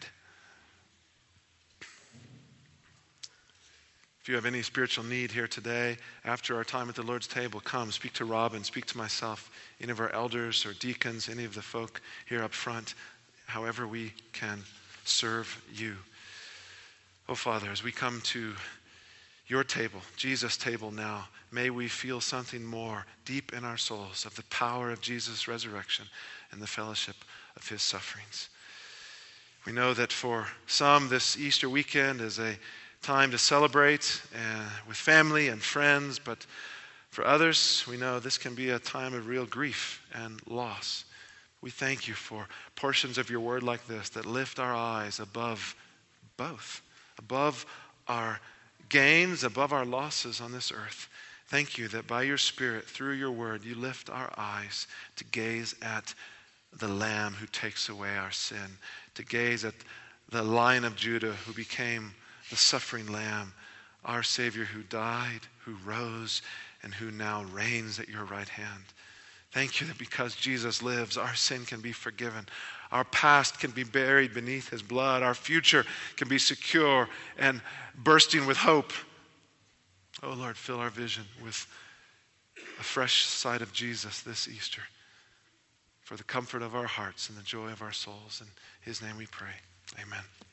If you have any spiritual need here today, after our time at the Lord's table, come, speak to Robin, speak to myself, any of our elders or deacons, any of the folk here up front, however we can serve you. Oh, Father, as we come to your table, Jesus' table now, may we feel something more deep in our souls of the power of Jesus' resurrection and the fellowship of his sufferings. We know that for some, this Easter weekend is a time to celebrate uh, with family and friends, but for others, we know this can be a time of real grief and loss. We thank you for portions of your word like this that lift our eyes above both, above our gains, above our losses on this earth. Thank you that by your Spirit, through your word, you lift our eyes to gaze at the Lamb who takes away our sin, to gaze at the Lion of Judah who became the suffering Lamb, our Savior who died, who rose, and who now reigns at your right hand. Thank you that because Jesus lives, our sin can be forgiven. Our past can be buried beneath his blood. Our future can be secure and bursting with hope. Oh Lord, fill our vision with a fresh sight of Jesus this Easter for the comfort of our hearts and the joy of our souls. In his name we pray. Amen.